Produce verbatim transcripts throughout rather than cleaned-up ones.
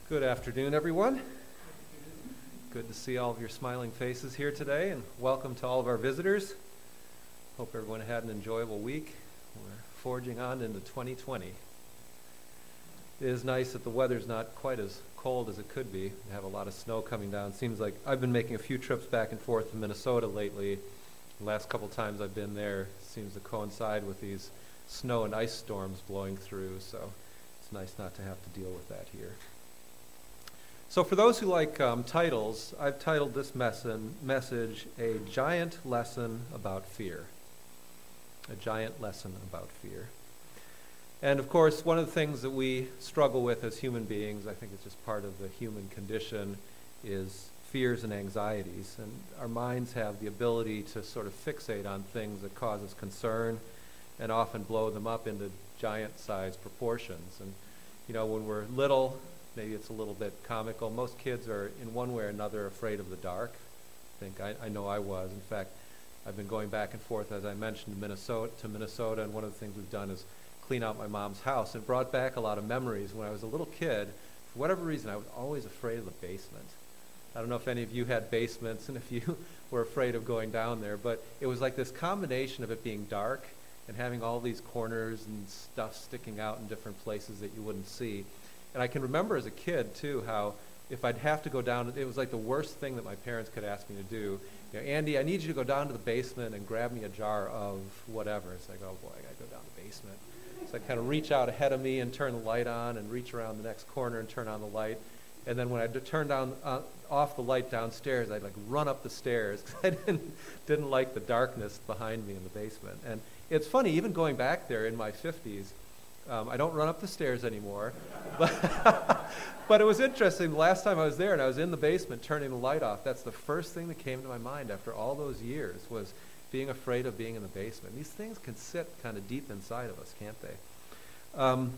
Good afternoon, everyone. Good to see all of your smiling faces here today, and welcome to all of our visitors. Hope everyone had an enjoyable week. We're forging on into twenty twenty. It is nice that the weather's not quite as cold as it could be. We have a lot of snow coming down. Seems like I've been making a few trips back and forth to Minnesota lately. The last couple times I've been there seems to coincide with these snow and ice storms blowing through, so it's nice not to have to deal with that here. So for those who like um, titles, I've titled this messin, message, A Giant Lesson About Fear. A Giant Lesson About Fear. And of course, one of the things that we struggle with as human beings, I think it's just part of the human condition, is fears and anxieties. And our minds have the ability to sort of fixate on things that cause us concern and often blow them up into giant-sized proportions. And, you know, when we're little, maybe it's a little bit comical. Most kids are, in one way or another, afraid of the dark. I think I, I know I was. In fact, I've been going back and forth, as I mentioned, to Minnesota, to Minnesota, and one of the things we've done is clean out my mom's house. It brought back a lot of memories. When I was a little kid, for whatever reason, I was always afraid of the basement. I don't know if any of you had basements and if you were afraid of going down there, but it was like this combination of it being dark and having all these corners and stuff sticking out in different places that you wouldn't see. And I can remember as a kid, too, how if I'd have to go down, it was like the worst thing that my parents could ask me to do. You know, Andy, I need you to go down to the basement and grab me a jar of whatever. It's like, oh boy, I gotta go down to the basement. So I'd kind of reach out ahead of me and turn the light on and reach around the next corner and turn on the light. And then when I'd turn down, uh, off the light downstairs, I'd like run up the stairs because I didn't, didn't like the darkness behind me in the basement. And it's funny, even going back there in my fifties, Um, I don't run up the stairs anymore, but, but it was interesting. The last time I was there and I was in the basement turning the light off, that's the first thing that came to my mind after all those years was being afraid of being in the basement. These things can sit kind of deep inside of us, can't they? Um,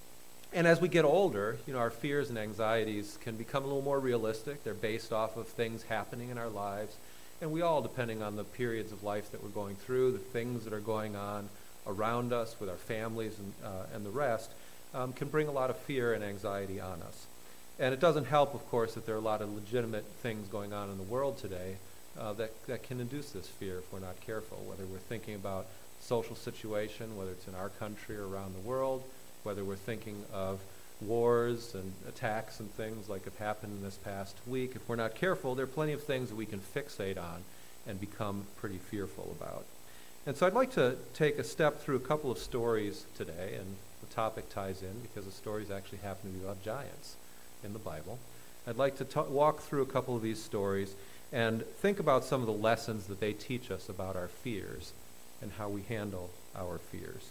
and as we get older, you know, our fears and anxieties can become a little more realistic. They're based off of things happening in our lives, and we all, depending on the periods of life that we're going through, the things that are going on around us, with our families and, uh, and the rest, um, can bring a lot of fear and anxiety on us. And it doesn't help, of course, that there are a lot of legitimate things going on in the world today uh, that, that can induce this fear if we're not careful, whether we're thinking about social situation, whether it's in our country or around the world, whether we're thinking of wars and attacks and things like have happened in this past week. If we're not careful, there are plenty of things that we can fixate on and become pretty fearful about. And so I'd like to take a step through a couple of stories today, and the topic ties in because the stories actually happen to be about giants in the Bible. I'd like to ta- walk through a couple of these stories and think about some of the lessons that they teach us about our fears and how we handle our fears.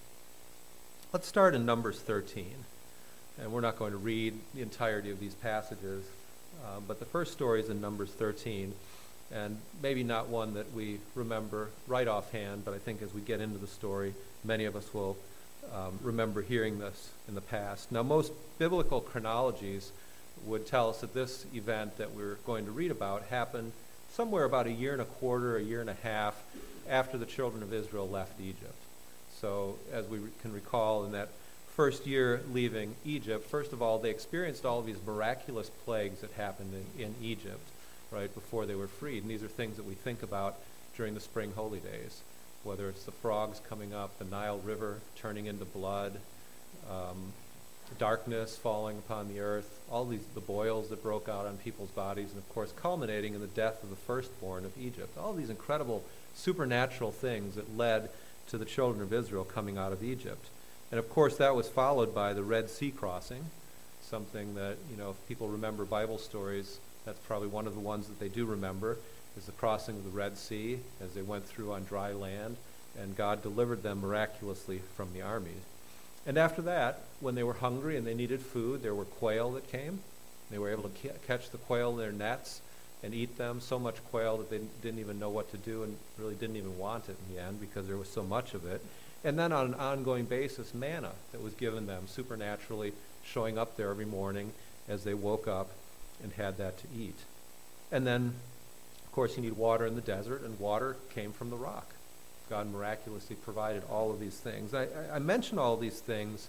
Let's start in Numbers thirteen. And we're not going to read the entirety of these passages, uh, but the first story is in Numbers thirteen. And maybe not one that we remember right offhand, but I think as we get into the story, many of us will um, remember hearing this in the past. Now, most biblical chronologies would tell us that this event that we're going to read about happened somewhere about a year and a quarter, a year and a half after the children of Israel left Egypt. So, as we can recall, in that first year leaving Egypt, first of all, they experienced all of these miraculous plagues that happened in, in Egypt, right, before they were freed. And these are things that we think about during the spring holy days, whether it's the frogs coming up, the Nile River turning into blood, um, darkness falling upon the earth, all these, the boils that broke out on people's bodies, and of course culminating in the death of the firstborn of Egypt. All these incredible supernatural things that led to the children of Israel coming out of Egypt. And of course that was followed by the Red Sea crossing, something that, you know, if people remember Bible stories, that's probably one of the ones that they do remember, is the crossing of the Red Sea as they went through on dry land, and God delivered them miraculously from the armies. And after that, when they were hungry and they needed food, there were quail that came. They were able to ca- catch the quail in their nets and eat them, so much quail that they didn't even know what to do and really didn't even want it in the end because there was so much of it. And then on an ongoing basis, manna that was given them supernaturally, showing up there every morning as they woke up and had that to eat. And then, of course, you need water in the desert, and water came from the rock. God miraculously provided all of these things. I, I, I mention all these things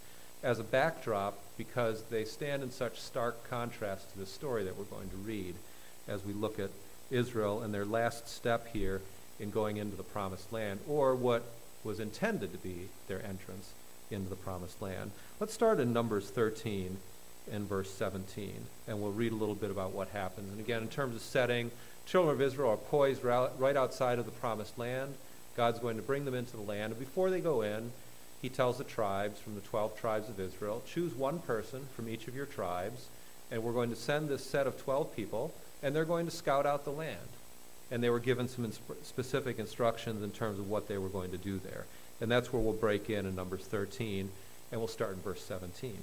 as a backdrop because they stand in such stark contrast to the story that we're going to read as we look at Israel and their last step here in going into the promised land, or what was intended to be their entrance into the promised land. Let's start in Numbers thirteen and verse seventeen, and we'll read a little bit about what happens. And again, in terms of setting, children of Israel are poised right outside of the promised land. God's going to bring them into the land, and before they go in, he tells the tribes from the twelve tribes of Israel, choose one person from each of your tribes, and we're going to send this set of twelve people, and they're going to scout out the land. And they were given some insp- specific instructions in terms of what they were going to do there. And that's where we'll break in in Numbers thirteen, and we'll start in verse seventeen.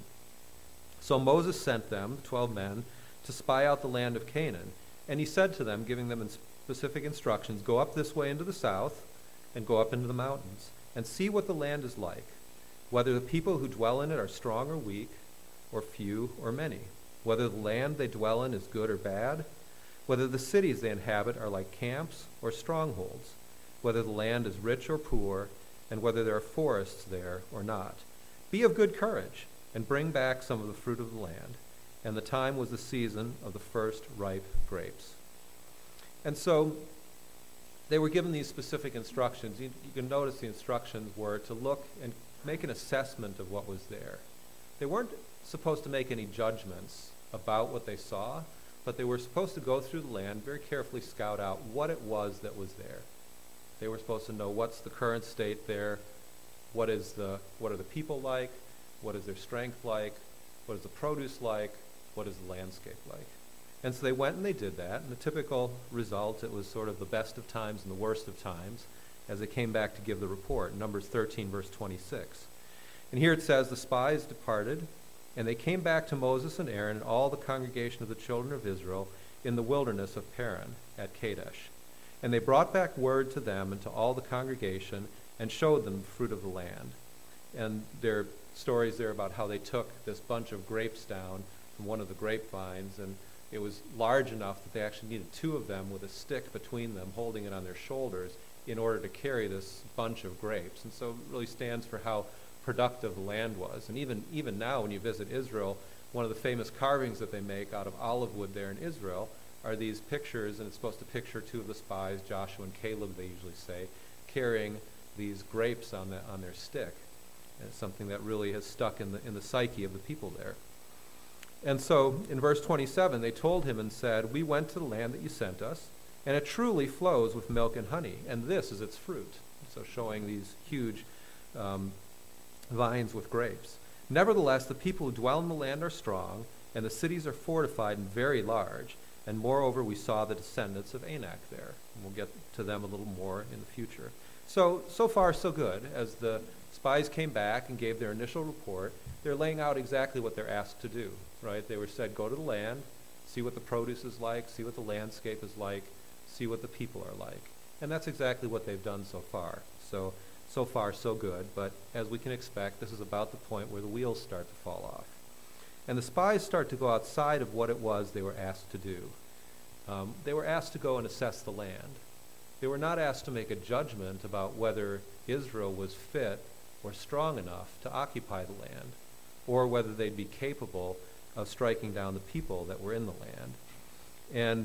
So Moses sent them, twelve men, to spy out the land of Canaan. And he said to them, giving them specific instructions, go up this way into the south, and go up into the mountains, and see what the land is like, whether the people who dwell in it are strong or weak, or few or many, whether the land they dwell in is good or bad, whether the cities they inhabit are like camps or strongholds, whether the land is rich or poor, and whether there are forests there or not. Be of good courage, and bring back some of the fruit of the land. And the time was the season of the first ripe grapes. And so they were given these specific instructions. You, you can notice the instructions were to look and make an assessment of what was there. They weren't supposed to make any judgments about what they saw, but they were supposed to go through the land, very carefully scout out what it was that was there. They were supposed to know what's the current state there, what is the what are the people like, what is their strength like, what is the produce like, what is the landscape like. And so they went and they did that, and the typical result, it was sort of the best of times and the worst of times as they came back to give the report. Numbers thirteen, verse twenty-six. And here it says, the spies departed, and they came back to Moses and Aaron and all the congregation of the children of Israel in the wilderness of Paran at Kadesh. And they brought back word to them and to all the congregation and showed them the fruit of the land. And there are stories there about how they took this bunch of grapes down from one of the grapevines, and it was large enough that they actually needed two of them with a stick between them holding it on their shoulders in order to carry this bunch of grapes. And so it really stands for how productive the land was. And even even now when you visit Israel, one of the famous carvings that they make out of olive wood there in Israel are these pictures, and it's supposed to picture two of the spies, Joshua and Caleb, they usually say, carrying these grapes on the, on their stick. And it's something that really has stuck in the in the psyche of the people there. And so in verse twenty-seven, they told him and said, we went to the land that you sent us, and it truly flows with milk and honey, and this is its fruit. So showing these huge um, vines with grapes. Nevertheless, the people who dwell in the land are strong, and the cities are fortified and very large. And moreover, we saw the descendants of Anak there. And we'll get to them a little more in the future. So, so far, so good. As the spies came back and gave their initial report, they're laying out exactly what they're asked to do, right? They were said, go to the land, see what the produce is like, see what the landscape is like, see what the people are like. And that's exactly what they've done so far. So, so far, so good. But as we can expect, this is about the point where the wheels start to fall off. And the spies start to go outside of what it was they were asked to do. Um, they were asked to go and assess the land. They were not asked to make a judgment about whether Israel was fit or strong enough to occupy the land, or whether they'd be capable of striking down the people that were in the land. And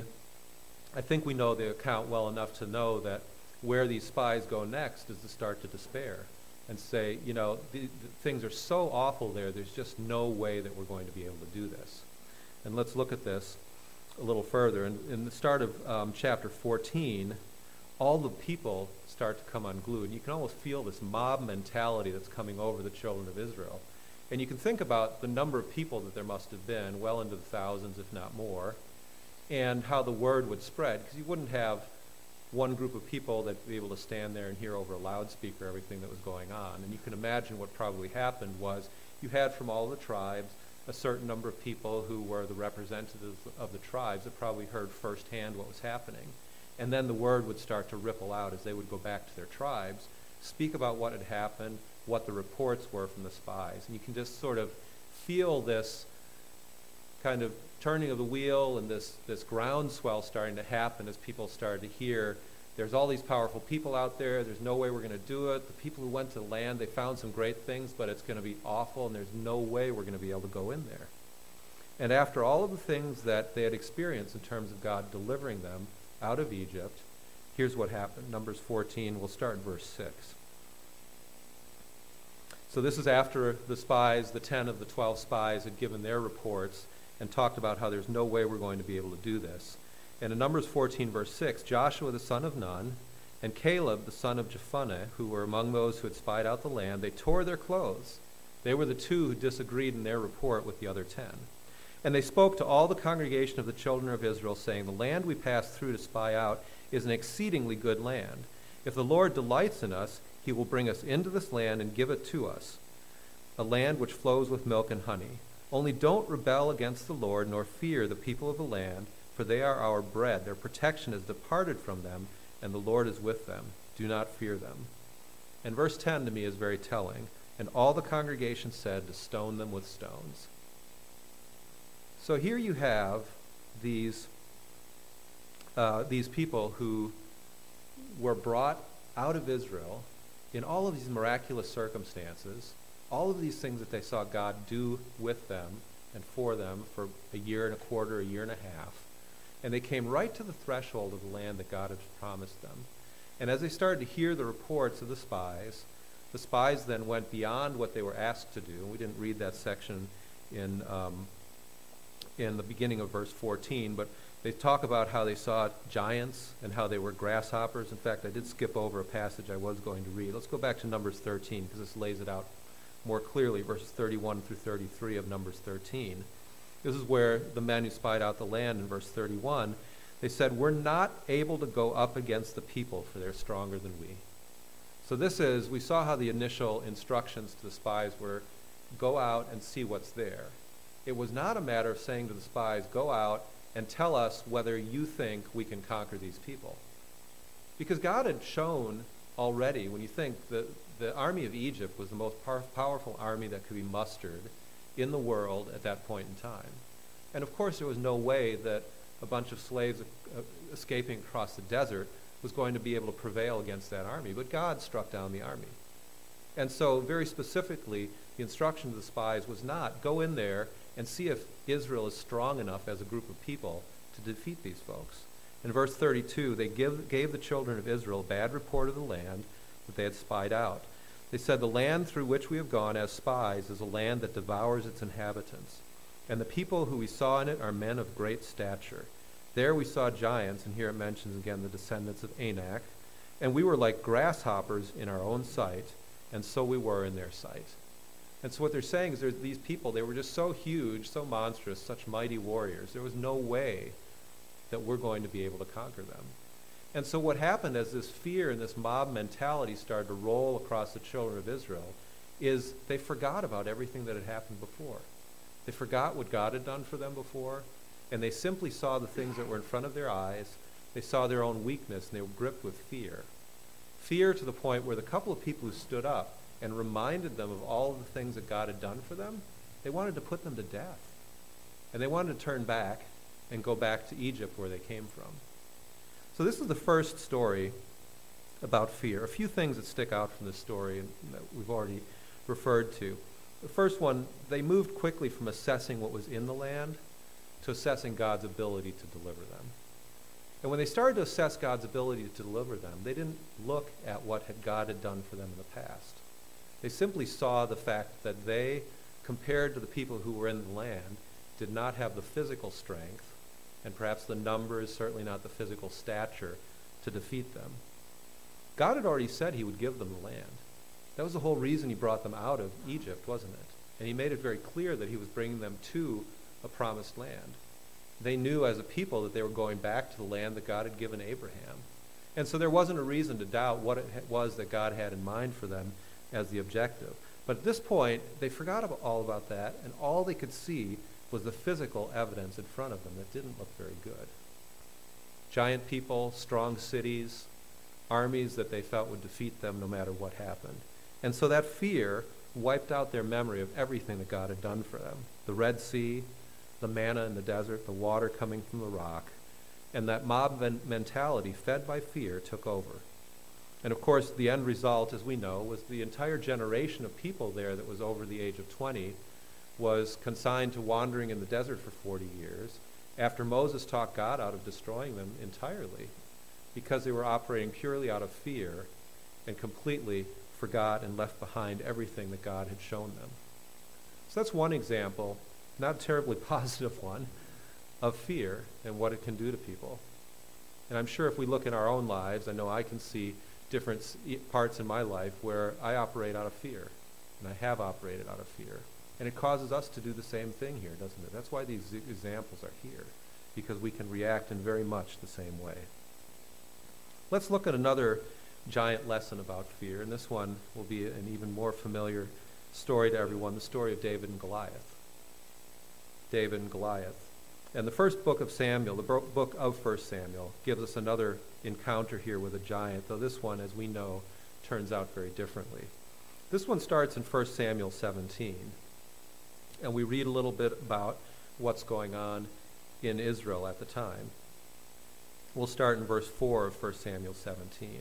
I think we know the account well enough to know that where these spies go next is to start to despair and say, you know, the, the things are so awful there, there's just no way that we're going to be able to do this. And let's look at this a little further. In, in the start of um, chapter fourteen, all the people start to come unglued. You can almost feel this mob mentality that's coming over the children of Israel. And you can think about the number of people that there must have been, well into the thousands, if not more, and how the word would spread, because you wouldn't have one group of people that would be able to stand there and hear over a loudspeaker everything that was going on. And you can imagine what probably happened was you had from all the tribes a certain number of people who were the representatives of the tribes that probably heard firsthand what was happening. And then the word would start to ripple out as they would go back to their tribes, speak about what had happened, what the reports were from the spies. And you can just sort of feel this kind of turning of the wheel and this, this groundswell starting to happen as people started to hear there's all these powerful people out there. There's no way we're going to do it. The people who went to the land, they found some great things, but it's going to be awful, and there's no way we're going to be able to go in there. And after all of the things that they had experienced in terms of God delivering them out of Egypt, here's what happened. Numbers fourteen, we'll start in verse six. So this is after the spies, the ten of the twelve spies, had given their reports and talked about how there's no way we're going to be able to do this. And in Numbers fourteen, verse six, Joshua the son of Nun and Caleb the son of Jephunneh, who were among those who had spied out the land, they tore their clothes. They were the two who disagreed in their report with the other ten. And they spoke to all the congregation of the children of Israel, saying, the land we passed through to spy out is an exceedingly good land. If the Lord delights in us, he will bring us into this land and give it to us, a land which flows with milk and honey. Only don't rebel against the Lord, nor fear the people of the land, for they are our bread. Their protection has departed from them, and the Lord is with them. Do not fear them. And verse ten to me is very telling. And all the congregation said to stone them with stones. So here you have these, uh, these people who were brought out of Israel in all of these miraculous circumstances, all of these things that they saw God do with them and for them for a year and a quarter, a year and a half. And they came right to the threshold of the land that God had promised them. And as they started to hear the reports of the spies, the spies then went beyond what they were asked to do. And we didn't read that section in um, in the beginning of verse fourteen, but they talk about how they saw giants and how they were grasshoppers. In fact, I did skip over a passage I was going to read. Let's go back to Numbers thirteen, because this lays it out more clearly, verses thirty-one through thirty-three of Numbers thirteen. This is where the men who spied out the land in verse thirty-one, they said, we're not able to go up against the people, for they're stronger than we. So this is, we saw how the initial instructions to the spies were, go out and see what's there. It was not a matter of saying to the spies, go out and tell us whether you think we can conquer these people. Because God had shown already, when you think that the army of Egypt was the most par- powerful army that could be mustered in the world at that point in time. And of course there was no way that a bunch of slaves uh, escaping across the desert was going to be able to prevail against that army. But God struck down the army. And so very specifically, the instruction to the spies was not, go in there and see if Israel is strong enough as a group of people to defeat these folks. In verse thirty-two, they give, gave the children of Israel a bad report of the land that they had spied out. They said, the land through which we have gone as spies is a land that devours its inhabitants. And the people who we saw in it are men of great stature. There we saw giants, and here it mentions again the descendants of Anak. And we were like grasshoppers in our own sight, and so we were in their sight. And so what they're saying is there's these people, they were just so huge, so monstrous, such mighty warriors. There was no way that we're going to be able to conquer them. And so what happened as this fear and this mob mentality started to roll across the children of Israel is they forgot about everything that had happened before. They forgot what God had done for them before, and they simply saw the things that were in front of their eyes. They saw their own weakness, and they were gripped with fear. Fear to the point where the couple of people who stood up and reminded them of all of the things that God had done for them, they wanted to put them to death. And they wanted to turn back and go back to Egypt where they came from. So this is the first story about fear. A few things that stick out from this story and that we've already referred to. The first one, they moved quickly from assessing what was in the land to assessing God's ability to deliver them. And when they started to assess God's ability to deliver them, they didn't look at what had God had done for them in the past. They simply saw the fact that they, compared to the people who were in the land, did not have the physical strength, and perhaps the numbers, certainly not the physical stature, to defeat them. God had already said he would give them the land. That was the whole reason he brought them out of Egypt, wasn't it? And he made it very clear that he was bringing them to a promised land. They knew as a people that they were going back to the land that God had given Abraham. And so there wasn't a reason to doubt what it was that God had in mind for them as the objective. But at this point, they forgot about all about that, and all they could see was the physical evidence in front of them that didn't look very good. Giant people, strong cities, armies that they felt would defeat them no matter what happened. And so that fear wiped out their memory of everything that God had done for them. The Red Sea, the manna in the desert, the water coming from the rock. And that mob men- mentality, fed by fear, took over. And of course, the end result, as we know, was the entire generation of people there that was over the age of twenty was consigned to wandering in the desert for forty years after Moses talked God out of destroying them entirely because they were operating purely out of fear and completely forgot and left behind everything that God had shown them. So that's one example, not a terribly positive one, of fear and what it can do to people. And I'm sure if we look in our own lives, I know I can see different parts in my life where I operate out of fear, and I have operated out of fear. And it causes us to do the same thing here, doesn't it? That's why these examples are here, because we can react in very much the same way. Let's look at another giant lesson about fear, and this one will be an even more familiar story to everyone, the story of David and Goliath. David and Goliath. And the first book of Samuel, the book of First Samuel, gives us another encounter here with a giant, though this one, as we know, turns out very differently. This one starts in First Samuel seventeen, and we read a little bit about what's going on in Israel at the time. We'll start in verse four of First Samuel seventeen.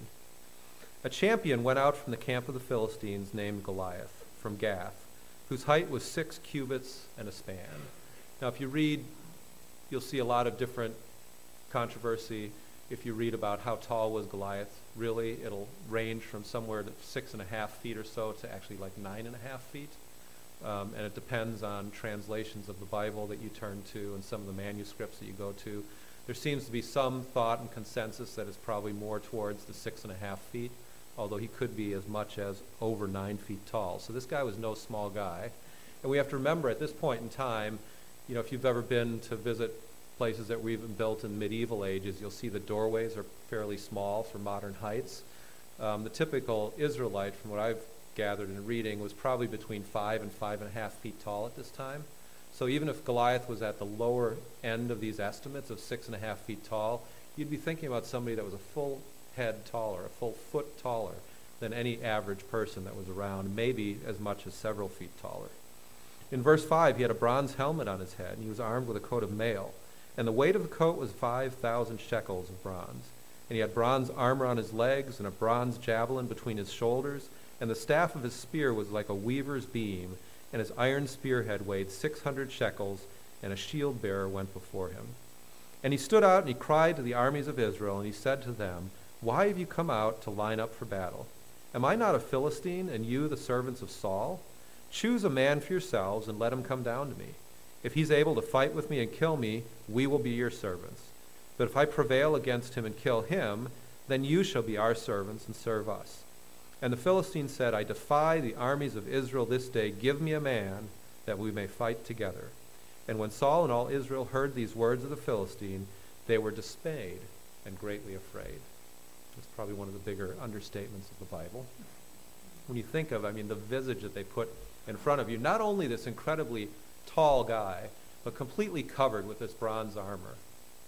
A champion went out from the camp of the Philistines named Goliath, from Gath, whose height was six cubits and a span. Now, if you read, you'll see a lot of different controversy. If you read about how tall was Goliath, really, it'll range from somewhere to six and a half feet or so to actually like nine and a half feet. Um, and it depends on translations of the Bible that you turn to and some of the manuscripts that you go to. There seems to be some thought and consensus that it's probably more towards the six and a half feet, although he could be as much as over nine feet tall. So this guy was no small guy. And we have to remember at this point in time, you know, if you've ever been to visit places that we've built in medieval ages, you'll see the doorways are fairly small for modern heights. Um, the typical Israelite, from what I've gathered in reading, was probably between five and five and a half feet tall at this time. So even if Goliath was at the lower end of these estimates of six and a half feet tall, you'd be thinking about somebody that was a full head taller, a full foot taller than any average person that was around, maybe as much as several feet taller. In verse five, he had a bronze helmet on his head, and he was armed with a coat of mail. And the weight of the coat was five thousand shekels of bronze. And he had bronze armor on his legs, and a bronze javelin between his shoulders. And the staff of his spear was like a weaver's beam, and his iron spearhead weighed six hundred shekels, and a shield bearer went before him. And he stood out, and he cried to the armies of Israel, and he said to them, "Why have you come out to line up for battle? Am I not a Philistine, and you the servants of Saul? Choose a man for yourselves, and let him come down to me. If he's able to fight with me and kill me, we will be your servants. But if I prevail against him and kill him, then you shall be our servants and serve us." And the Philistine said, "I defy the armies of Israel this day. Give me a man that we may fight together." And when Saul and all Israel heard these words of the Philistine, they were dismayed and greatly afraid. It's probably one of the bigger understatements of the Bible. When you think of, I mean, the visage that they put in front of you, not only this incredibly tall guy, but completely covered with this bronze armor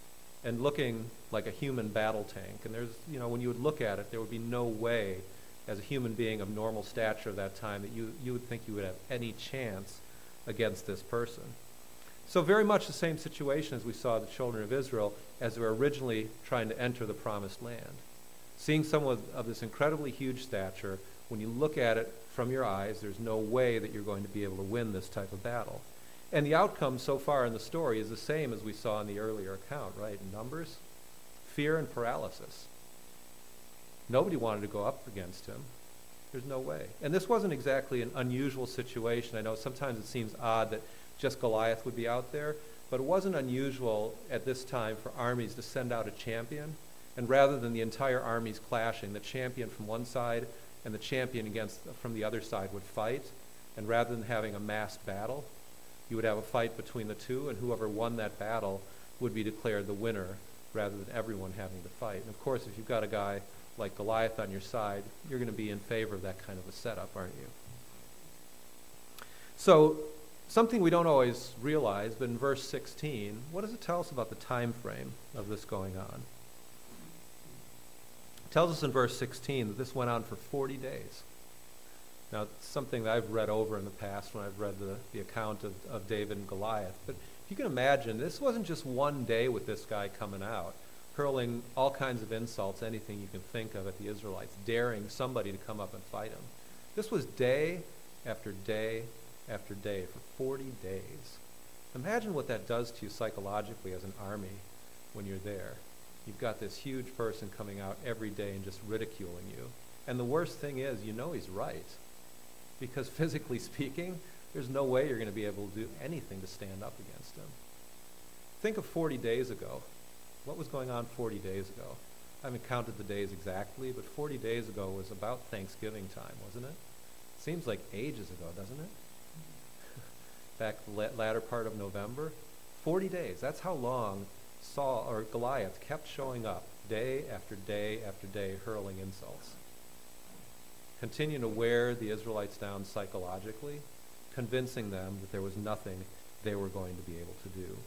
and looking like a human battle tank. And there's, you know, when you would look at it, there would be no way as a human being of normal stature of that time that you, you would think you would have any chance against this person. So very much the same situation as we saw the children of Israel as they were originally trying to enter the promised land. Seeing someone of this incredibly huge stature, when you look at it from your eyes, there's no way that you're going to be able to win this type of battle. And the outcome so far in the story is the same as we saw in the earlier account, right? In Numbers, fear and paralysis. Nobody wanted to go up against him. There's no way. And this wasn't exactly an unusual situation. I know sometimes it seems odd that just Goliath would be out there, but it wasn't unusual at this time for armies to send out a champion, and rather than the entire armies clashing, the champion from one side and the champion against from the other side would fight, and rather than having a mass battle, you would have a fight between the two, and whoever won that battle would be declared the winner rather than everyone having to fight. And of course, if you've got a guy like Goliath on your side, you're going to be in favor of that kind of a setup, aren't you? So, something we don't always realize, but in verse sixteen, what does it tell us about the time frame of this going on? It tells us in verse sixteen that this went on for forty days. Now, it's something that I've read over in the past when I've read the, the account of, of David and Goliath. But if you can imagine, this wasn't just one day with this guy coming out. hurling all kinds of insults, anything you can think of at the Israelites, daring somebody to come up and fight him. This was day after day after day for forty days. Imagine what that does to you psychologically as an army when you're there. You've got this huge person coming out every day and just ridiculing you. And the worst thing is, you know he's right. Because physically speaking, there's no way you're going to be able to do anything to stand up against him. Think of forty days ago. What was going on forty days ago? I haven't counted the days exactly, but forty days ago was about Thanksgiving time, wasn't it? Seems like ages ago, doesn't it? Back the latter part of November. forty days. That's how long Saul or Goliath kept showing up day after day after day, hurling insults. Continuing to wear the Israelites down psychologically, convincing them that there was nothing they were going to be able to do.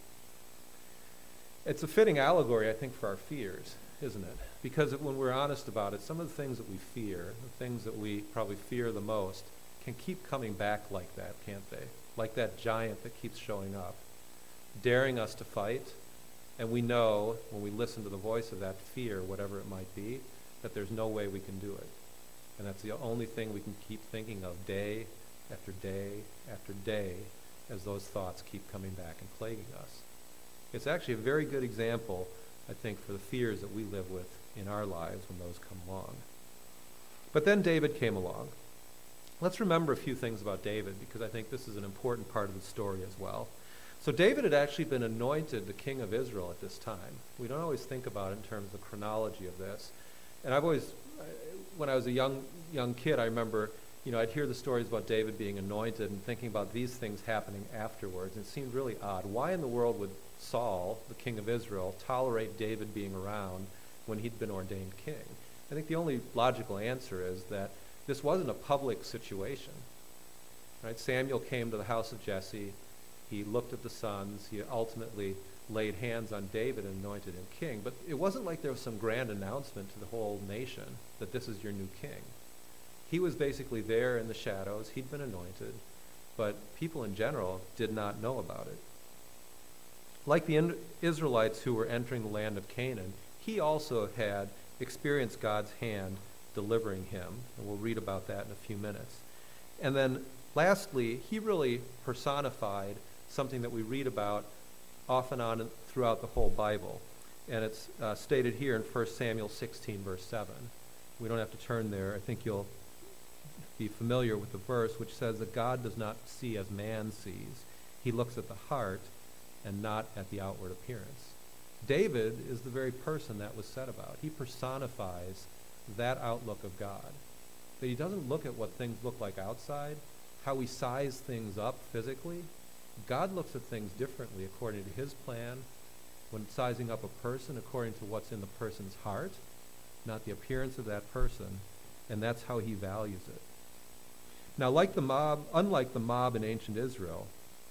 It's a fitting allegory, I think, for our fears, isn't it? Because when we're honest about it, some of the things that we fear, the things that we probably fear the most, can keep coming back like that, can't they? Like that giant that keeps showing up, daring us to fight. And we know, when we listen to the voice of that fear, whatever it might be, that there's no way we can do it. And that's the only thing we can keep thinking of day after day after day as those thoughts keep coming back and plaguing us. It's actually a very good example, I think, for the fears that we live with in our lives when those come along. But then David came along. Let's remember a few things about David, because I think this is an important part of the story as well. So David had actually been anointed the king of Israel at this time. We don't always think about it in terms of the chronology of this. And I've always, when I was a young young kid, I remember, you know, I'd hear the stories about David being anointed and thinking about these things happening afterwards. And it seemed really odd. Why in the world would Saul, the king of Israel, tolerate David being around when he'd been ordained king? I think the only logical answer is that this wasn't a public situation. Right? Samuel came to the house of Jesse. He looked at the sons. He ultimately laid hands on David and anointed him king. But it wasn't like there was some grand announcement to the whole nation that this is your new king. He was basically there in the shadows. He'd been anointed. But people in general did not know about it. Like the Israelites who were entering the land of Canaan, he also had experienced God's hand delivering him. And we'll read about that in a few minutes. And then lastly, he really personified something that we read about off and on throughout the whole Bible. And it's uh, stated here in First Samuel sixteen, verse seven. We don't have to turn there. I think you'll be familiar with the verse, which says that God does not see as man sees. He looks at the heart and not at the outward appearance. David is the very person that was said about. He personifies that outlook of God. That he doesn't look at what things look like outside, how we size things up physically. God looks at things differently according to his plan, when sizing up a person according to what's in the person's heart, not the appearance of that person, and that's how he values it. Now, like the mob, unlike the mob in ancient Israel,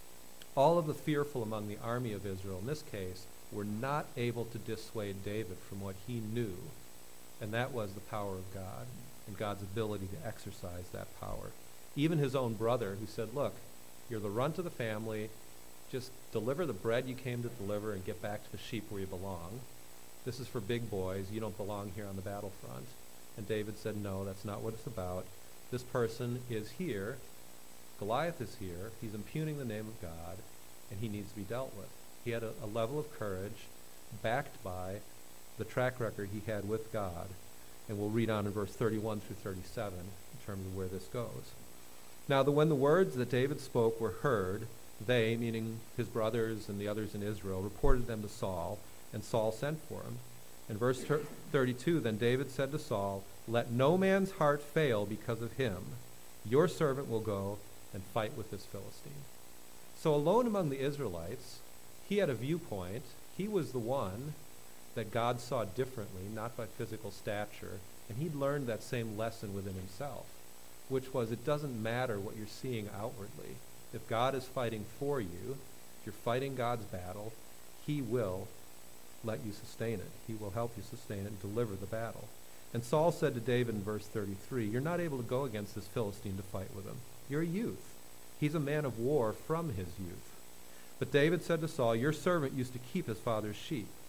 all of the fearful among the army of Israel, in this case, were not able to dissuade David from what he knew, and that was the power of God and God's ability to exercise that power. Even his own brother, who said, look, you're the runt of the family, just deliver the bread you came to deliver and get back to the sheep where you belong. This is for big boys. You don't belong here on the battlefront. And David said, no, that's not what it's about. This person is here. Goliath is here. He's impugning the name of God, and he needs to be dealt with. He had a, a level of courage backed by the track record he had with God. And we'll read on in verse thirty-one through thirty-seven in terms of where this goes. Now, the, when the words that David spoke were heard, they, meaning his brothers and the others in Israel, reported them to Saul, and Saul sent for him. In verse thirty-two, then David said to Saul, let no man's heart fail because of him. Your servant will go and fight with this Philistine. So alone among the Israelites, he had a viewpoint. He was the one that God saw differently, not by physical stature, and he'd learned that same lesson within himself, which was it doesn't matter what you're seeing outwardly. If God is fighting for you, if you're fighting God's battle, he will let you sustain it. He will help you sustain it and deliver the battle. And Saul said to David in verse thirty-three, you're not able to go against this Philistine to fight with him. You're a youth. He's a man of war from his youth. But David said to Saul, your servant used to keep his father's sheep.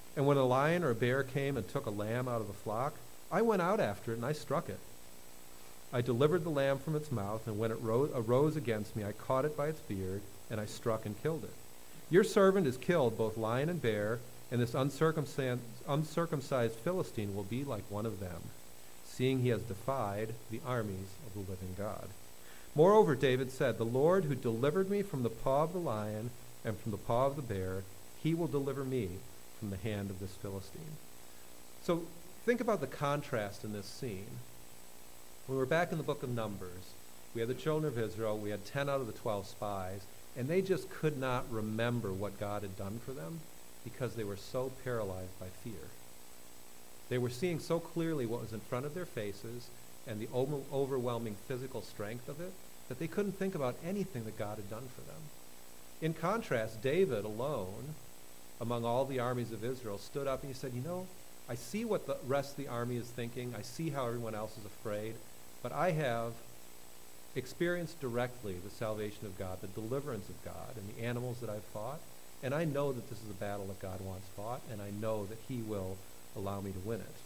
And when a lion or a bear came and took a lamb out of the flock, I went out after it and I struck it. I delivered the lamb from its mouth, and when it ro- arose against me, I caught it by its beard, and I struck and killed it. Your servant has killed both lion and bear, and this uncircumcised, uncircumcised Philistine will be like one of them, seeing he has defied the armies of the living God. Moreover, David said, the Lord who delivered me from the paw of the lion and from the paw of the bear, he will deliver me from the hand of this Philistine. So think about the contrast in this scene. When we're back in the book of Numbers, we had the children of Israel, we had ten out of the twelve spies, and they just could not remember what God had done for them because they were so paralyzed by fear. They were seeing so clearly what was in front of their faces and the over- overwhelming physical strength of it that they couldn't think about anything that God had done for them. In contrast, David alone, among all the armies of Israel, stood up and he said, you know, I see what the rest of the army is thinking. I see how everyone else is afraid. But I have experienced directly the salvation of God, the deliverance of God, and the animals that I've fought. And I know that this is a battle that God wants fought, and I know that he will allow me to win it.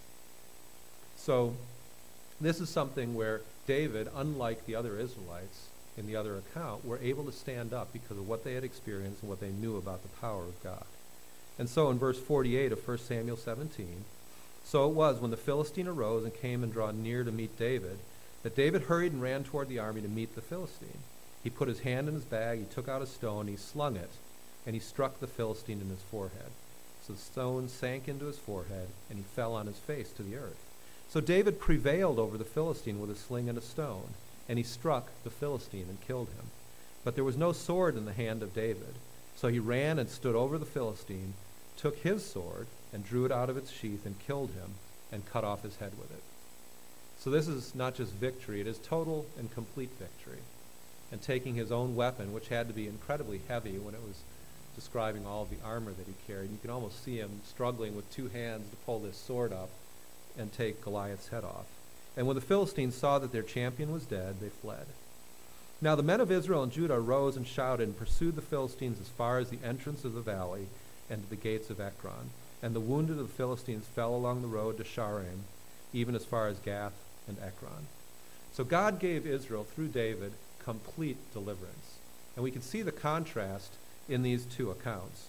So this is something where David, unlike the other Israelites in the other account, were able to stand up because of what they had experienced and what they knew about the power of God. And so in verse forty-eight of First Samuel seventeen, so it was when the Philistine arose and came and drew near to meet David, that David hurried and ran toward the army to meet the Philistine. He put his hand in his bag, he took out a stone, he slung it, and he struck the Philistine in his forehead. So the stone sank into his forehead, and he fell on his face to the earth. So David prevailed over the Philistine with a sling and a stone, and he struck the Philistine and killed him. But there was no sword in the hand of David. So he ran and stood over the Philistine, took his sword, and drew it out of its sheath and killed him and cut off his head with it. So this is not just victory, it is total and complete victory. And taking his own weapon, which had to be incredibly heavy when it was describing all of the armor that he carried, you can almost see him struggling with two hands to pull this sword up and take Goliath's head off. And when the Philistines saw that their champion was dead, they fled. Now the men of Israel and Judah rose and shouted and pursued the Philistines as far as the entrance of the valley and to the gates of Ekron. And the wounded of the Philistines fell along the road to Shaaraim, even as far as Gath and Ekron. So God gave Israel, through David, complete deliverance. And we can see the contrast in these two accounts.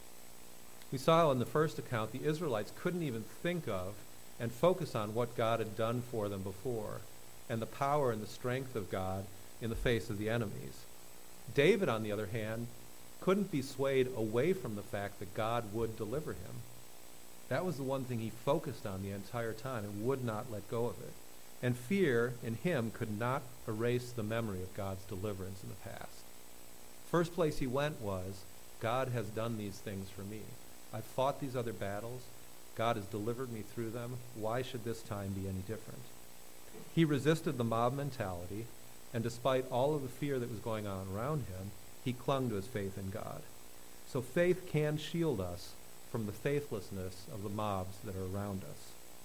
We saw in the first account the Israelites couldn't even think of and focus on what God had done for them before and the power and the strength of God in the face of the enemies. David, on the other hand, couldn't be swayed away from the fact that God would deliver him. That was the one thing he focused on the entire time and would not let go of it. And fear in him could not erase the memory of God's deliverance in the past. First place he went was, God has done these things for me. I've fought these other battles. God has delivered me through them. Why should this time be any different? He resisted the mob mentality, and despite all of the fear that was going on around him, he clung to his faith in God. So faith can shield us from the faithlessness of the mobs that are around us.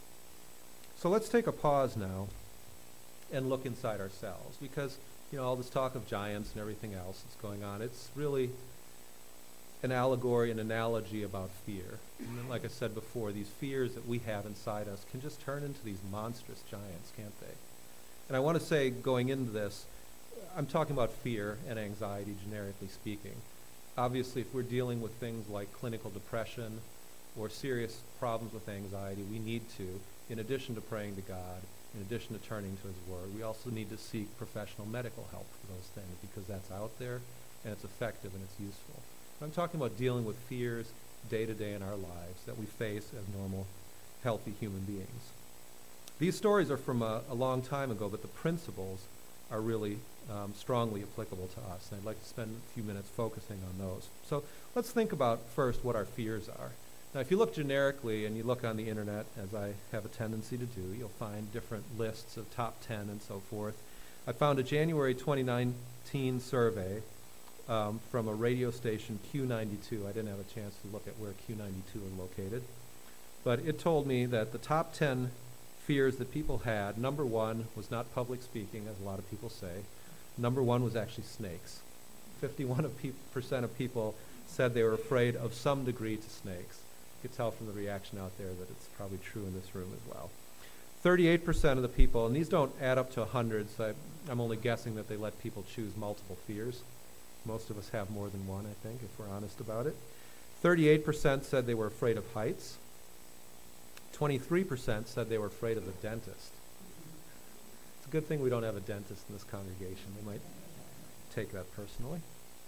So let's take a pause now and look inside ourselves, because you know all this talk of giants and everything else that's going on, it's really an allegory, an analogy about fear. And then, like I said before, these fears that we have inside us can just turn into these monstrous giants, can't they? And I want to say, going into this, I'm talking about fear and anxiety, generically speaking. Obviously, if we're dealing with things like clinical depression or serious problems with anxiety, we need to, in addition to praying to God, in addition to turning to his word, we also need to seek professional medical help for those things, because that's out there and it's effective and it's useful. I'm talking about dealing with fears day to day in our lives that we face as normal, healthy human beings. These stories are from a, a long time ago, but the principles are really um, strongly applicable to us, and I'd like to spend a few minutes focusing on those. So let's think about first what our fears are. Now, if you look generically and you look on the internet, as I have a tendency to do, you'll find different lists of top ten and so forth. I found a January twenty nineteen survey um, from a radio station, Q ninety-two. I didn't have a chance to look at where Q ninety-two is located, but it told me that the top ten fears that people had, number one was not public speaking, as a lot of people say. Number one was actually snakes. fifty-one percent of people said they were afraid of some degree to snakes. could tell from the reaction out there that it's probably true in this room as well. thirty-eight percent of the people, and these don't add up to one hundred, so I, I'm only guessing that they let people choose multiple fears. Most of us have more than one, I think, if we're honest about it. thirty-eight percent said they were afraid of heights. twenty-three percent said they were afraid of the dentist. It's a good thing we don't have a dentist in this congregation. They might take that personally.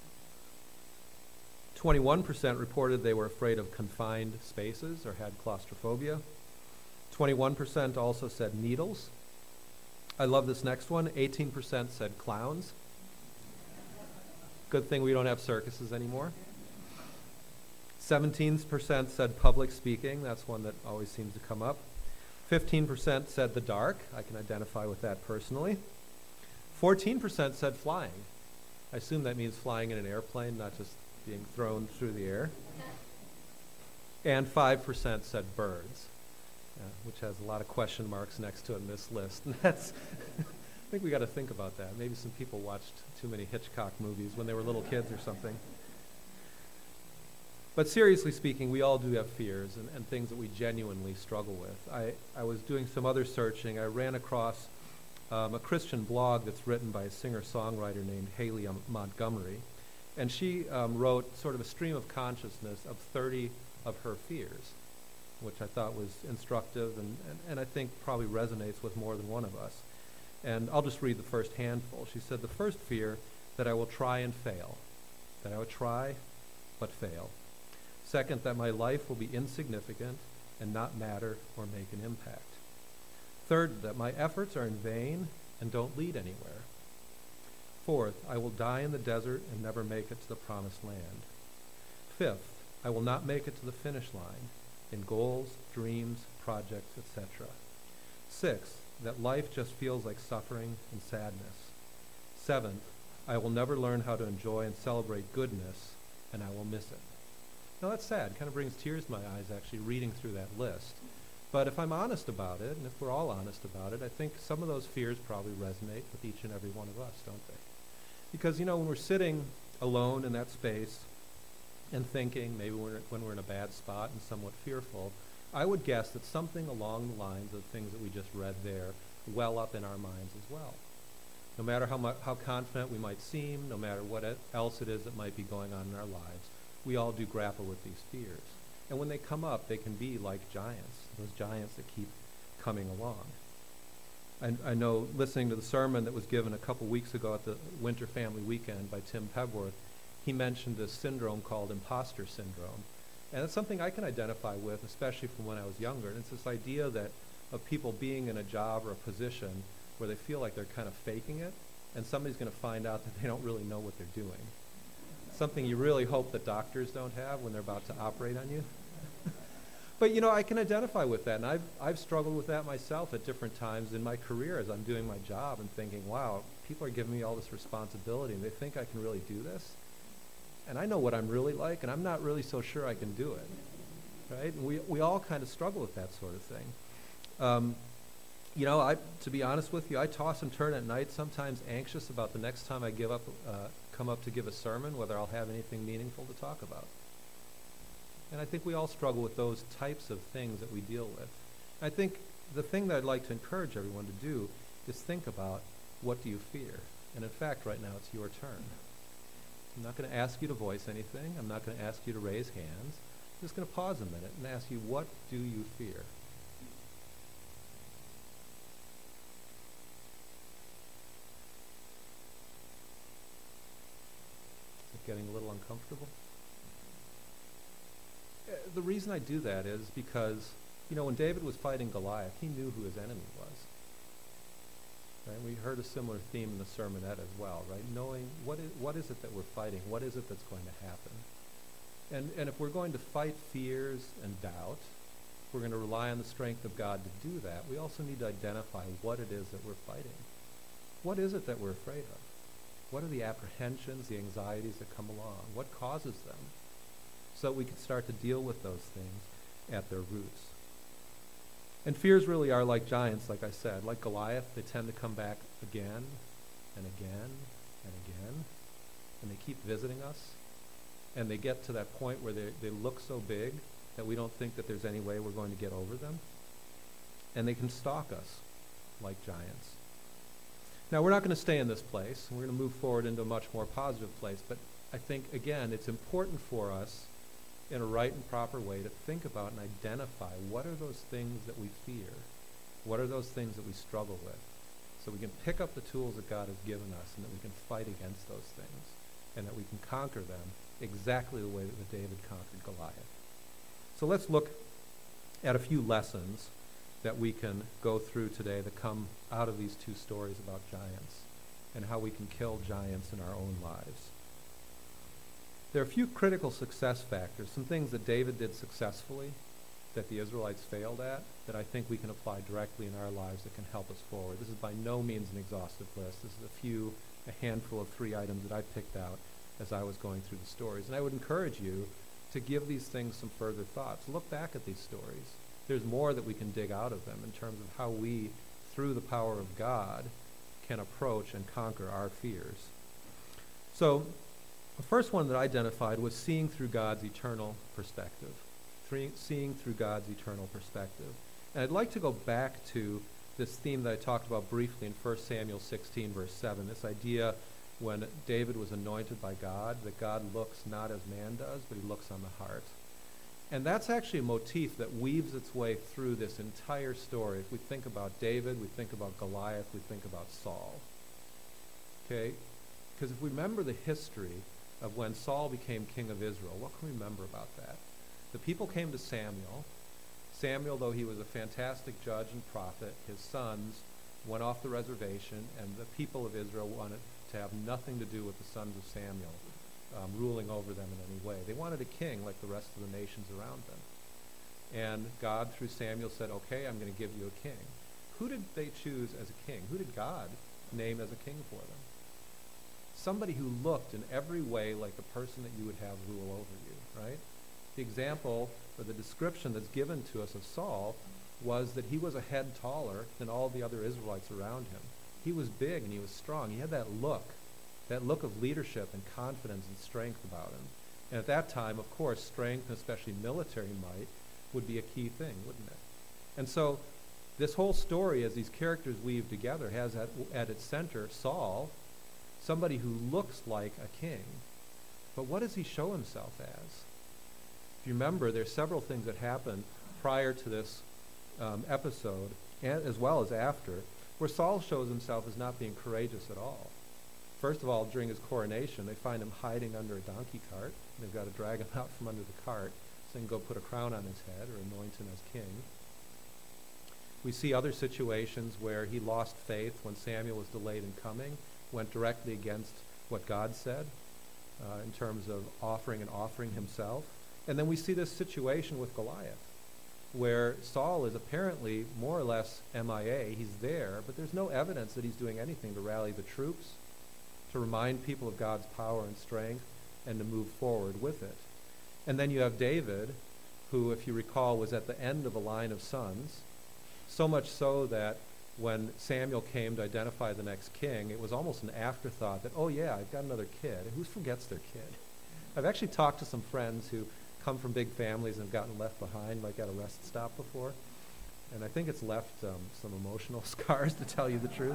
twenty-one percent reported they were afraid of confined spaces or had claustrophobia. twenty-one percent also said needles. I love this next one. eighteen percent said clowns. Good thing we don't have circuses anymore. seventeen percent said public speaking. That's one that always seems to come up. fifteen percent said the dark. I can identify with that personally. fourteen percent said flying. I assume that means flying in an airplane, not just being thrown through the air. And five percent said birds, uh, which has a lot of question marks next to it in this list. And that's, I think we got to think about that. Maybe some people watched too many Hitchcock movies when they were little kids or something. But seriously speaking, we all do have fears and, and things that we genuinely struggle with. I, I was doing some other searching. I ran across um, a Christian blog that's written by a singer-songwriter named Haley um, Montgomery. And she um, wrote sort of a stream of consciousness of thirty of her fears, which I thought was instructive and, and, and I think probably resonates with more than one of us. And I'll just read the first handful. She said, the first fear, that I will try and fail, that I would try but fail. Second, that my life will be insignificant and not matter or make an impact. Third, that my efforts are in vain and don't lead anywhere. Fourth, I will die in the desert and never make it to the promised land. Fifth, I will not make it to the finish line in goals, dreams, projects, et cetera. Sixth, that life just feels like suffering and sadness. Seventh, I will never learn how to enjoy and celebrate goodness, and I will miss it. Now that's sad. Kind of brings tears to my eyes actually reading through that list. But if I'm honest about it, and if we're all honest about it, I think some of those fears probably resonate with each and every one of us, don't they? Because, you know, when we're sitting alone in that space and thinking, maybe when we're, when we're in a bad spot and somewhat fearful, I would guess that something along the lines of things that we just read there well up in our minds as well. No matter how, mu- how confident we might seem, no matter what it, else it is that might be going on in our lives, we all do grapple with these fears. And when they come up, they can be like giants, those giants that keep coming along. I, I know listening to the sermon that was given a couple weeks ago at the Winter Family Weekend by Tim Pebworth, he mentioned this syndrome called imposter syndrome. And it's something I can identify with, especially from when I was younger. And it's this idea that of people being in a job or a position where they feel like they're kind of faking it, and somebody's going to find out that they don't really know what they're doing. Something you really hope that doctors don't have when they're about to operate on you. But, you know, I can identify with that, and I've, I've struggled with that myself at different times in my career as I'm doing my job and thinking, wow, people are giving me all this responsibility, and they think I can really do this. And I know what I'm really like, and I'm not really so sure I can do it, right? And we, we all kind of struggle with that sort of thing. Um, you know, I, to be honest with you, I toss and turn at night, sometimes anxious about the next time I give up, uh, come up to give a sermon, whether I'll have anything meaningful to talk about. And I think we all struggle with those types of things that we deal with. I think the thing that I'd like to encourage everyone to do is think about, what do you fear? And in fact, right now, it's your turn. I'm not going to ask you to voice anything. I'm not going to ask you to raise hands. I'm just going to pause a minute and ask you, what do you fear? Is it getting a little uncomfortable? Uh, the reason I do that is because, you know, when David was fighting Goliath, he knew who his enemy was. Right? We heard a similar theme in the sermonette as well, right? Knowing what is, what is it that we're fighting? What is it that's going to happen? And, and if we're going to fight fears and doubt, if we're going to rely on the strength of God to do that, we also need to identify what it is that we're fighting. What is it that we're afraid of? What are the apprehensions, the anxieties that come along? What causes them? So that we can start to deal with those things at their roots. And fears really are like giants, like I said. Like Goliath, they tend to come back again and again and again. And they keep visiting us. And they get to that point where they, they look so big that we don't think that there's any way we're going to get over them. And they can stalk us like giants. Now, we're not going to stay in this place. We're going to move forward into a much more positive place. But I think, again, it's important for us in a right and proper way to think about and identify what are those things that we fear? What are those things that we struggle with? So we can pick up the tools that God has given us and that we can fight against those things and that we can conquer them exactly the way that David conquered Goliath. So let's look at a few lessons that we can go through today that come out of these two stories about giants and how we can kill giants in our own lives. There are a few critical success factors, some things that David did successfully that the Israelites failed at, that I think we can apply directly in our lives that can help us forward. This is by no means an exhaustive list. This is a few, a handful of three items that I picked out as I was going through the stories. And I would encourage you to give these things some further thoughts. Look back at these stories. There's more that we can dig out of them in terms of how we, through the power of God, can approach and conquer our fears. So the first one that I identified was seeing through God's eternal perspective. Three, seeing through God's eternal perspective. And I'd like to go back to this theme that I talked about briefly in First Samuel sixteen, verse seven, this idea when David was anointed by God, that God looks not as man does, but he looks on the heart. And that's actually a motif that weaves its way through this entire story. If we think about David, we think about Goliath, we think about Saul. Okay? Because if we remember the history of when Saul became king of Israel, what can we remember about that? The people came to Samuel. Samuel, though he was a fantastic judge and prophet, his sons went off the reservation, and the people of Israel wanted to have nothing to do with the sons of Samuel um, ruling over them in any way. They wanted a king like the rest of the nations around them. And God, through Samuel, said, okay, I'm going to give you a king. Who did they choose as a king? Who did God name as a king for them? Somebody who looked in every way like the person that you would have rule over you, right? The example or the description that's given to us of Saul was that he was a head taller than all the other Israelites around him. He was big and he was strong. He had that look, that look of leadership and confidence and strength about him. And at that time, of course, strength, and especially military might, would be a key thing, wouldn't it? And so this whole story, as these characters weave together, has at, at its center Saul, somebody who looks like a king. But what does he show himself as? If you remember, there's several things that happen prior to this um, episode, and as well as after, where Saul shows himself as not being courageous at all. First of all, during his coronation, they find him hiding under a donkey cart. They've got to drag him out from under the cart so they can go put a crown on his head or anoint him as king. We see other situations where he lost faith when Samuel was delayed in coming, went directly against what God said uh, in terms of offering and offering himself. And then we see this situation with Goliath, where Saul is apparently more or less M I A. He's there, but there's no evidence that he's doing anything to rally the troops, to remind people of God's power and strength, and to move forward with it. And then you have David, who, if you recall, was at the end of a line of sons, so much so that when Samuel came to identify the next king, it was almost an afterthought that, oh yeah, I've got another kid. Who forgets their kid? I've actually talked to some friends who come from big families and have gotten left behind, like at a rest stop before. And I think it's left um, some emotional scars, to tell you the truth.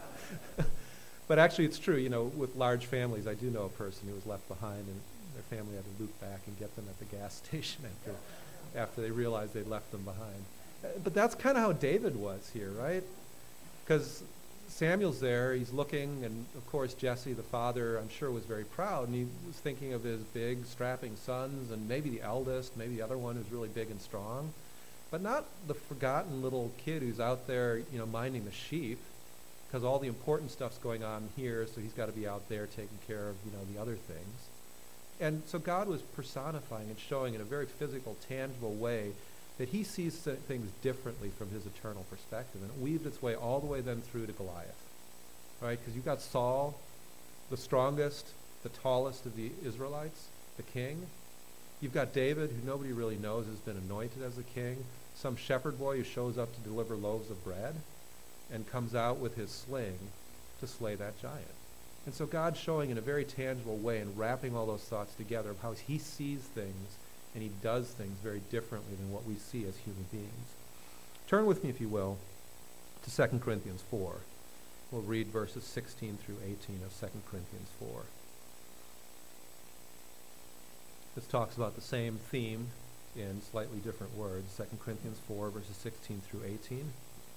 But actually it's true, you know, with large families, I do know a person who was left behind and their family had to loop back and get them at the gas station after, after they realized they'd left them behind. Uh, but that's kind of how David was here, right? Because Samuel's there, he's looking, and of course Jesse, the father, I'm sure was very proud, and he was thinking of his big, strapping sons, and maybe the eldest, maybe the other one who's really big and strong, but not the forgotten little kid who's out there, you know, minding the sheep, because all the important stuff's going on here, so he's got to be out there taking care of, you know, the other things. And so God was personifying and showing in a very physical, tangible way that he sees things differently from his eternal perspective. And it weaved its way all the way then through to Goliath. Right? Because you've got Saul, the strongest, the tallest of the Israelites, the king. You've got David, who nobody really knows has been anointed as the king. Some shepherd boy who shows up to deliver loaves of bread and comes out with his sling to slay that giant. And so God's showing in a very tangible way and wrapping all those thoughts together of how he sees things and he does things very differently than what we see as human beings. Turn with me, if you will, to Second Corinthians four. We'll read verses sixteen through eighteen of Second Corinthians four. This talks about the same theme in slightly different words. Second Corinthians four, verses sixteen through eighteen.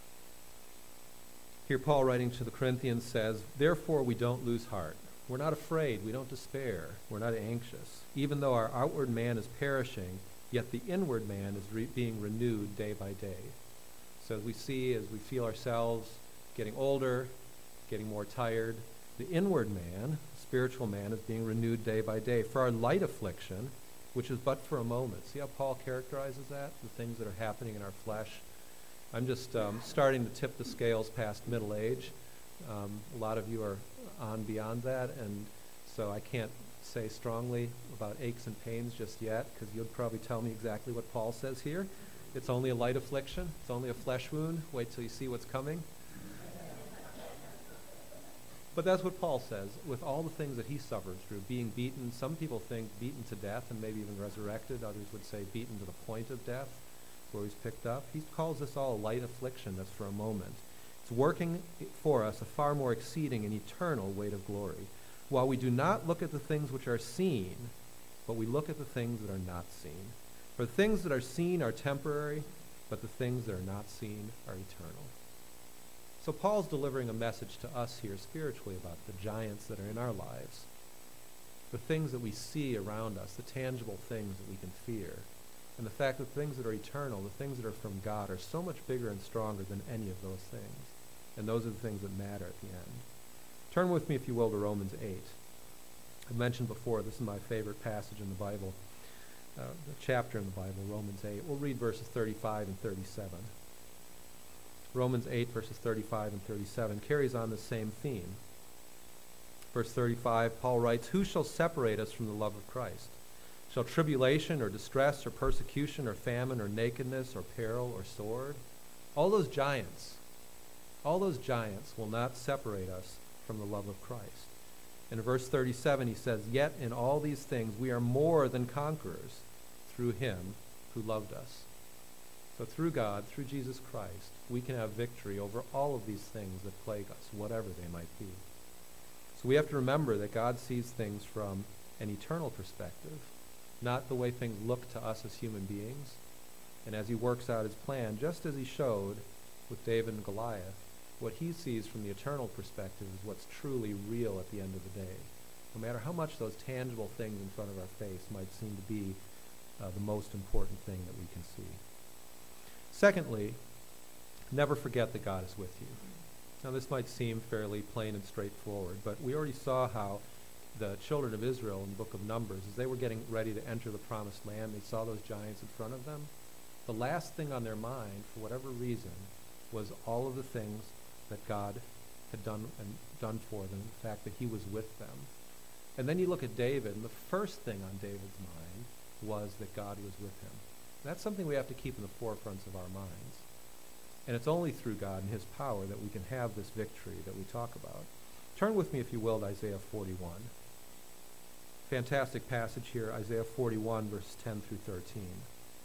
Here Paul, writing to the Corinthians, says, "Therefore we don't lose heart. We're not afraid. We don't despair. We're not anxious. Even though our outward man is perishing, yet the inward man is re- being renewed day by day." So as we see, as we feel ourselves getting older, getting more tired, the inward man, spiritual man, is being renewed day by day. For our light affliction, which is but for a moment. See how Paul characterizes that? The things that are happening in our flesh. I'm just um, starting to tip the scales past middle age. Um, a lot of you are on beyond that, and so I can't say strongly about aches and pains just yet, because you'll probably tell me exactly what Paul says here. It's only a light affliction. It's only a flesh wound. Wait till you see what's coming. But that's what Paul says, with all the things that he suffered through, being beaten. Some people think beaten to death and maybe even resurrected. Others would say beaten to the point of death, where he's picked up. He calls this all a light affliction that's for a moment. It's working for us a far more exceeding and eternal weight of glory, while we do not look at the things which are seen, but we look at the things that are not seen. For the things that are seen are temporary, but the things that are not seen are eternal. So Paul's delivering a message to us here spiritually about the giants that are in our lives, the things that we see around us, the tangible things that we can fear, and the fact that things that are eternal, the things that are from God, are so much bigger and stronger than any of those things. And those are the things that matter at the end. Turn with me, if you will, to Romans eight. I mentioned before, this is my favorite passage in the Bible, uh, the chapter in the Bible, Romans eight. We'll read verses thirty-five and thirty-seven. Romans eight, verses thirty-five and thirty-seven carries on the same theme. Verse thirty-five, Paul writes, "Who shall separate us from the love of Christ? Shall tribulation or distress or persecution or famine or nakedness or peril or sword?" All those giants, all those giants will not separate us from the love of Christ. And in verse thirty-seven he says, "Yet in all these things we are more than conquerors through him who loved us." So through God, through Jesus Christ, we can have victory over all of these things that plague us, whatever they might be. So we have to remember that God sees things from an eternal perspective, not the way things look to us as human beings. And as he works out his plan, just as he showed with David and Goliath, what he sees from the eternal perspective is what's truly real at the end of the day. No matter how much those tangible things in front of our face might seem to be uh, the most important thing that we can see. Secondly, never forget that God is with you. Now this might seem fairly plain and straightforward, but we already saw how the children of Israel in the book of Numbers, as they were getting ready to enter the promised land, they saw those giants in front of them. The last thing on their mind, for whatever reason, was all of the things that God had done and done for them, the fact that he was with them. And then you look at David, and the first thing on David's mind was that God was with him. That's something we have to keep in the forefronts of our minds. And it's only through God and his power that we can have this victory that we talk about. Turn with me, if you will, to Isaiah forty-one. Fantastic passage here, Isaiah forty-one, verses ten through thirteen.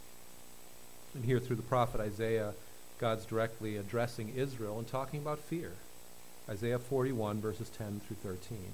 And here through the prophet Isaiah, God's directly addressing Israel and talking about fear. Isaiah forty-one, verses ten through thirteen.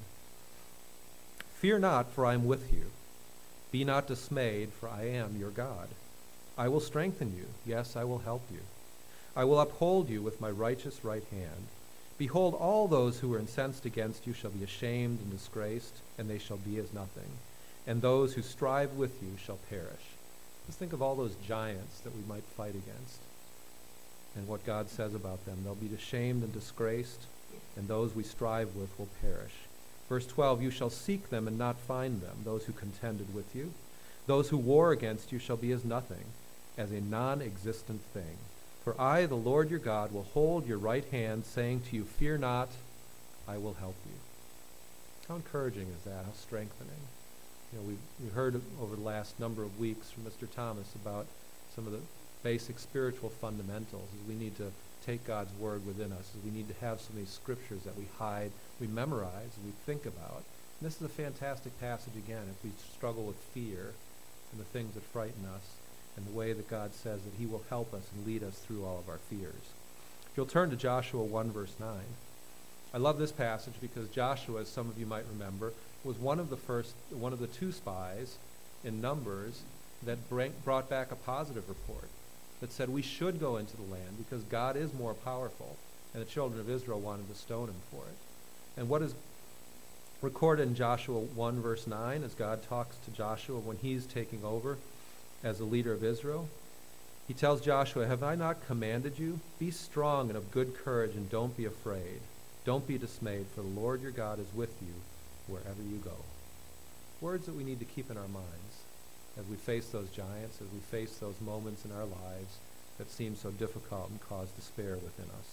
"Fear not, for I am with you. Be not dismayed, for I am your God. I will strengthen you. Yes, I will help you. I will uphold you with my righteous right hand. Behold, all those who are incensed against you shall be ashamed and disgraced, and they shall be as nothing. And those who strive with you shall perish." Let's think of all those giants that we might fight against and what God says about them. They'll be ashamed and disgraced, and those we strive with will perish. Verse twelve, "You shall seek them and not find them, those who contended with you. Those who war against you shall be as nothing, as a non-existent thing. For I, the Lord your God, will hold your right hand, saying to you, Fear not, I will help you." How encouraging is that? How strengthening. You know, we've, we've heard over the last number of weeks from Mister Thomas about some of the basic spiritual fundamentals. Is we need to take God's word within us. Is we need to have some of these scriptures that we hide, we memorize, we think about. And this is a fantastic passage again. If we struggle with fear, and the things that frighten us, and the way that God says that he will help us and lead us through all of our fears. If you'll turn to Joshua one, verse nine. I love this passage because Joshua, as some of you might remember, was one of the first, one of the two spies in Numbers that bring, brought back a positive report that said we should go into the land because God is more powerful, and the children of Israel wanted to stone him for it. And what is recorded in Joshua one, verse nine, as God talks to Joshua when he's taking over as the leader of Israel, he tells Joshua, "Have I not commanded you? Be strong and of good courage, and don't be afraid. Don't be dismayed, for the Lord your God is with you wherever you go." Words that we need to keep in our minds as we face those giants, as we face those moments in our lives that seem so difficult and cause despair within us.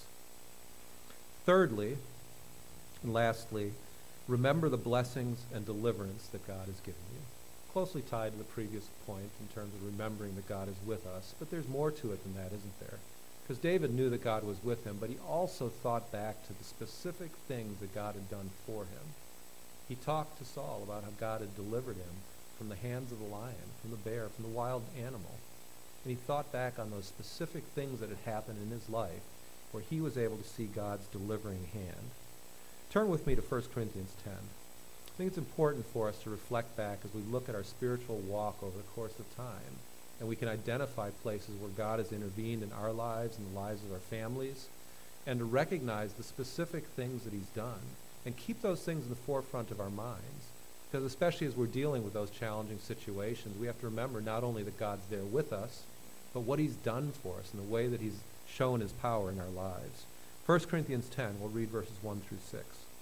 Thirdly, and lastly, remember the blessings and deliverance that God has given you. Closely tied to the previous point in terms of remembering that God is with us, but there's more to it than that, isn't there? Because David knew that God was with him, but he also thought back to the specific things that God had done for him. He talked to Saul about how God had delivered him from the hands of the lion, from the bear, from the wild animal. And he thought back on those specific things that had happened in his life where he was able to see God's delivering hand. Turn with me to First Corinthians ten. I think it's important for us to reflect back as we look at our spiritual walk over the course of time, and we can identify places where God has intervened in our lives and the lives of our families, and to recognize the specific things that he's done, and keep those things in the forefront of our minds. Because especially as we're dealing with those challenging situations, we have to remember not only that God's there with us, but what he's done for us and the way that he's shown his power in our lives. First Corinthians ten, we'll read verses one through six.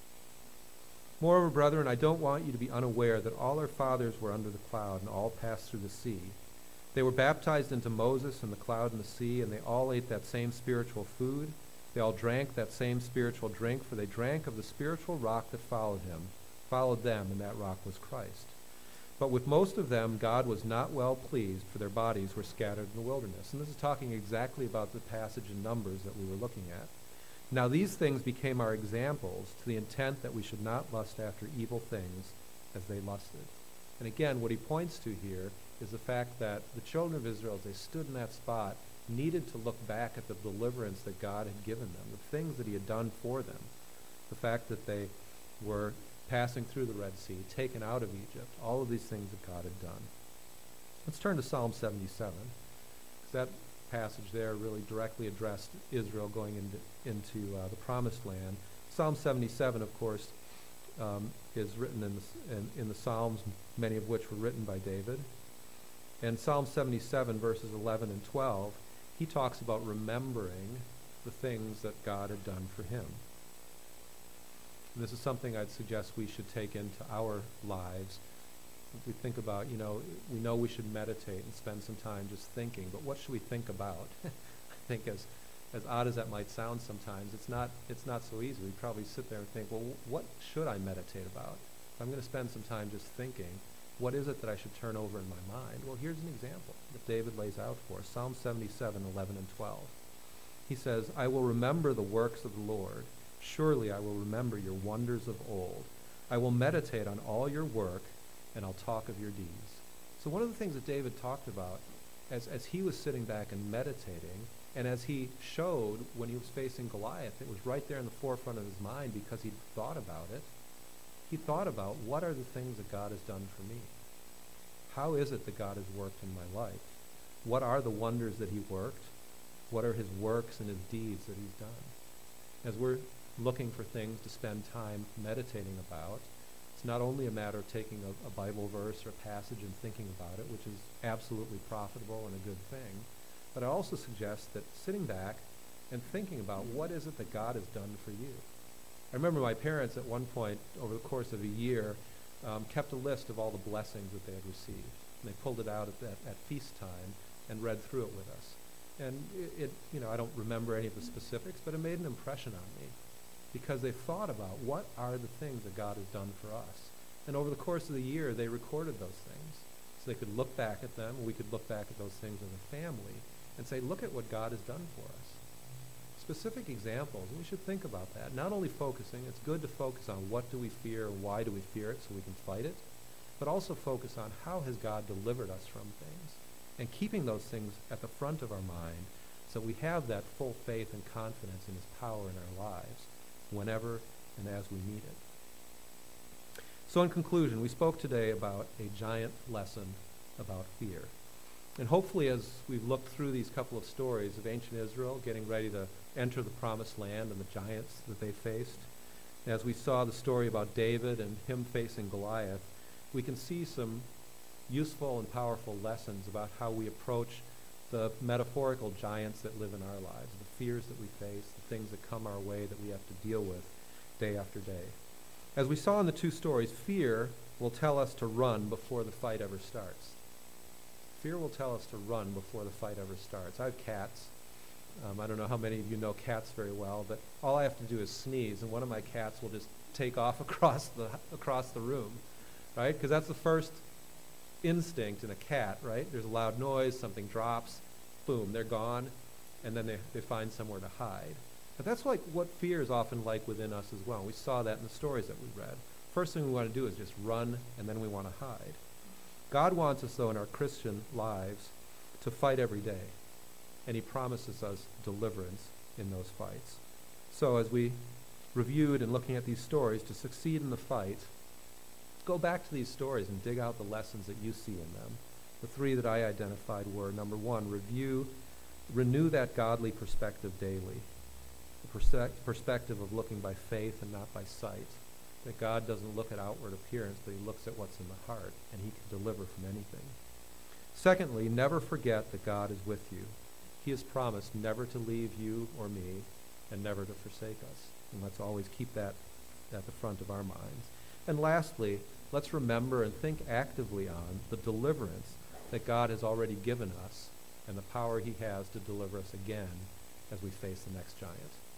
"Moreover, brethren, I don't want you to be unaware that all our fathers were under the cloud and all passed through the sea. They were baptized into Moses in the cloud and the sea, and they all ate that same spiritual food. They all drank that same spiritual drink, for they drank of the spiritual rock that followed him, followed them, and that rock was Christ. But with most of them God was not well pleased, for their bodies were scattered in the wilderness." And this is talking exactly about the passage in Numbers that we were looking at. "Now these things became our examples, to the intent that we should not lust after evil things as they lusted." And again, what he points to here is the fact that the children of Israel, as they stood in that spot, needed to look back at the deliverance that God had given them, the things that he had done for them, the fact that they were passing through the Red Sea, taken out of Egypt, all of these things that God had done. Let's turn to Psalm seventy-seven, because that passage there really directly addressed Israel going into, into uh, the Promised Land. Psalm seventy-seven, of course, um, is written in the, in, in the Psalms, many of which were written by David. And Psalm seventy-seven, verses eleven and twelve, he talks about remembering the things that God had done for him. And this is something I'd suggest we should take into our lives. If we think about, you know, we know we should meditate and spend some time just thinking, but what should we think about? I think as as odd as that might sound sometimes, it's not it's not so easy. We probably sit there and think, well, what should I meditate about? If I'm going to spend some time just thinking, what is it that I should turn over in my mind? Well, here's an example that David lays out for us. Psalm seventy-seven, eleven and twelve. He says, "I will remember the works of the Lord. Surely I will remember your wonders of old. I will meditate on all your work, and I'll talk of your deeds." So one of the things that David talked about as, as he was sitting back and meditating, and as he showed when he was facing Goliath, it was right there in the forefront of his mind because he'd thought about it. He thought about, what are the things that God has done for me? How is it that God has worked in my life? What are the wonders that he worked? What are his works and his deeds that he's done? As we're looking for things to spend time meditating about, it's not only a matter of taking a, a Bible verse or a passage and thinking about it, which is absolutely profitable and a good thing, but I also suggest that sitting back and thinking about what is it that God has done for you. I remember my parents at one point over the course of a year um, kept a list of all the blessings that they had received. And they pulled it out at, that, at feast time and read through it with us. And it, it, you know, I don't remember any of the specifics, but it made an impression on me because they thought about what are the things that God has done for us. And over the course of the year, they recorded those things. So they could look back at them, and we could look back at those things as a family and say, look at what God has done for us. Specific examples, and we should think about that. Not only focusing, it's good to focus on what do we fear and why do we fear it so we can fight it, but also focus on how has God delivered us from things, and keeping those things at the front of our mind so we have that full faith and confidence in his power in our lives whenever and as we need it. So in conclusion, we spoke today about a giant lesson about fear. And hopefully as we've looked through these couple of stories of ancient Israel getting ready to enter the promised land and the giants that they faced, as we saw the story about David and him facing Goliath, we can see some useful and powerful lessons about how we approach the metaphorical giants that live in our lives, the fears that we face, the things that come our way that we have to deal with day after day. As we saw in the two stories, fear will tell us to run before the fight ever starts. Fear will tell us to run before the fight ever starts. I have cats. Um, I don't know how many of you know cats very well, but all I have to do is sneeze, and one of my cats will just take off across the across the room, right? Because that's the first instinct in a cat, right? There's a loud noise, something drops, boom, they're gone, and then they, they find somewhere to hide. But that's like what fear is often like within us as well. We saw that in the stories that we read. First thing we want to do is just run, and then we want to hide. God wants us, though, in our Christian lives to fight every day, and he promises us deliverance in those fights. So as we reviewed and looking at these stories, to succeed in the fight, go back to these stories and dig out the lessons that you see in them. The three that I identified were, number one, review, renew that godly perspective daily. The perspe- perspective of looking by faith and not by sight. That God doesn't look at outward appearance, but he looks at what's in the heart, and he can deliver from anything. Secondly, never forget that God is with you. He has promised never to leave you or me, and never to forsake us. And let's always keep that at the front of our minds. And lastly, let's remember and think actively on the deliverance that God has already given us and the power he has to deliver us again as we face the next giant.